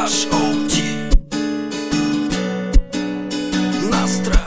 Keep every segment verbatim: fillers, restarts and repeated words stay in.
H O T Настра.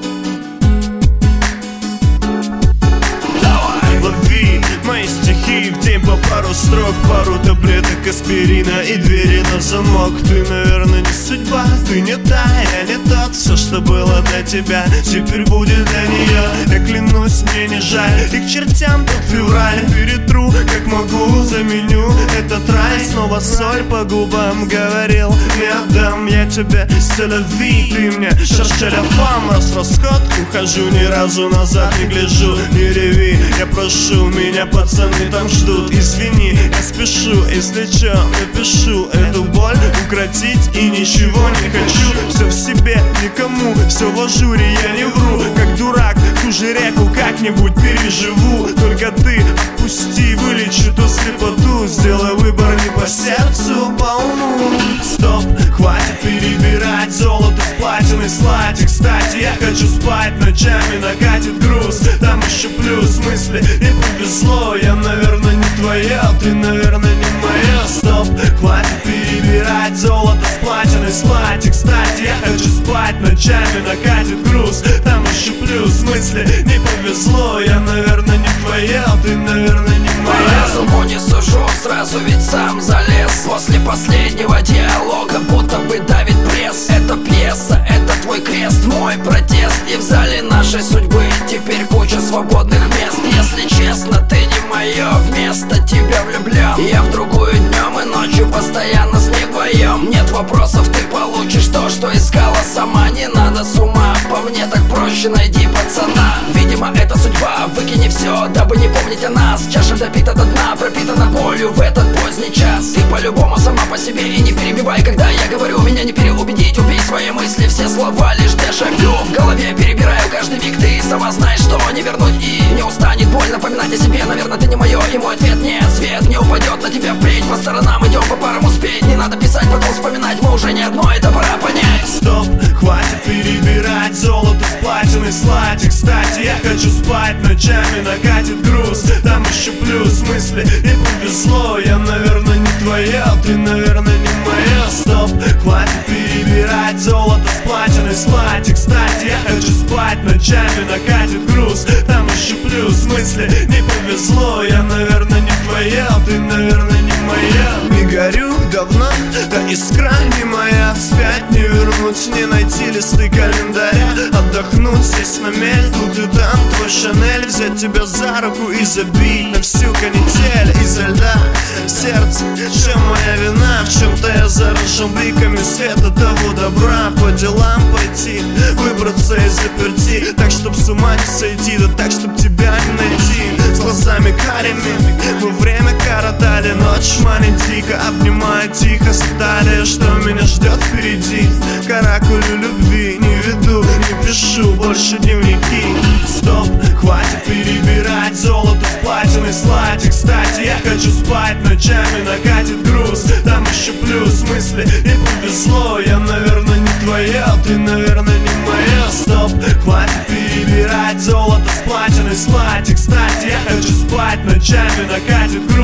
Давай, лови мои стихи в день по пару строк, пару таблеток аспирина и двери на замок. Ты, наверное, не судьба, ты не та, я не тот. Все, что было для тебя, теперь будет для нее. Я клянусь, мне не жаль, и к чертям тот февраль. Перетру, как могу, заменю этот рай. Снова соль по губам, говорил, не отдам я тебе стелеви. Ты мне шаршеля фам, раз в расходку хожу, ни разу назад не гляжу. Не реви, я прошу, меня пацаны там ждут. Извини, я спешу, если чё, напишу эту боль укротить и ничего не хочу. Все в себе, никому, все в ажуре, я не вру. Как дурак, ту же реку как-нибудь переживу. Только ты отпусти, вылечи ту слепоту. Сделай выбор не по сердцу, по уму. Стоп, хватит перебирать золото с платиной, слать. И, кстати, я хочу спать ночами, накатит груз. Там еще плюс мысли, не повезло. Я, наверное, не твоя, ты, наверное, не моя. Стоп, хватит перебирать золото с платиной, слать. И, кстати, я хочу спать ночами, накатит груз. Там еще плюс мысли, не повезло. Я, наверное, не твоя, ты, наверное, не моя. По разуму не сужу, сразу ведь сам залез. После последнего диалога будто бы давит пресс. Это пьеса, это твой крест, мой протест. И в зале нашей судьбы теперь куча свободных мест. Если честно, ты не мое, вместо тебя влюблен. Я в другую днем и ночью постоянно с ней вдвоем. Нет вопросов, ты получишь то, что искала сама. Не надо с ума, по мне так проще, найди пацана. Видимо, это судьба, выкини все, дабы не помнить о нас. Чаша допита до дна, пропитана болью в этот поздний час. Ты по-любому сама по себе и не перебивай, когда я говорю, меня не переубедить. Убей свои мысли, все слова лишь дежавю. В голове перебираю каждый миг, ты сама знаешь, что не вернуть. И не устанет боль напоминать о себе. Наверное, ты не мое, и мой ответ нет. Свет не упадет на тебя впредь. По сторонам идем по парам успеть. Не надо писать, потом вспоминать, мы уже не одно, это пора понять. Стоп, хватит перебирать золото с платиной, слать. И, кстати, я хочу спать ночами, накатит груз. Там еще плюс мысли, не повезло. Я, наверное, не твоя, ты, наверное, не моя. Стоп, хватит перебирать золото с платиной, слать. И, кстати, я хочу спать ночами, накатит груз. Там еще плюс мысли, не повезло. Я, наверное, не твоя, ты, наверное, не моя. Не горю давно, да искра не моя. Вспять не вернуть, не найти листы календаря. Отдохнуть, сесть на мель, тут и там твой Шанель. Взять тебя за руку и забить на всю канитель. Изо льда сердце, чем моя вина? В чем-то я заражен бликами света того добра. По делам пойти, выбраться из заперти, так чтоб с ума не сойти, да так чтоб тебя не найти. С глазами карими мы время коротали, ночь манит дико, обнимая тихо стали. Что меня ждет впереди? Каракулю любви не веду, не пишу больше дневники. Стоп, хватит перебирать золото с платиной, слать. И, кстати, я хочу спать ночами, накатит груз. Там еще плюс мысли, не повезло. Я, наверное, не твоя, ты, наверное, не моя. Стоп, хватит перебирать золото с платиной, слать. И, кстати, я хочу спать ночами, накатит груз.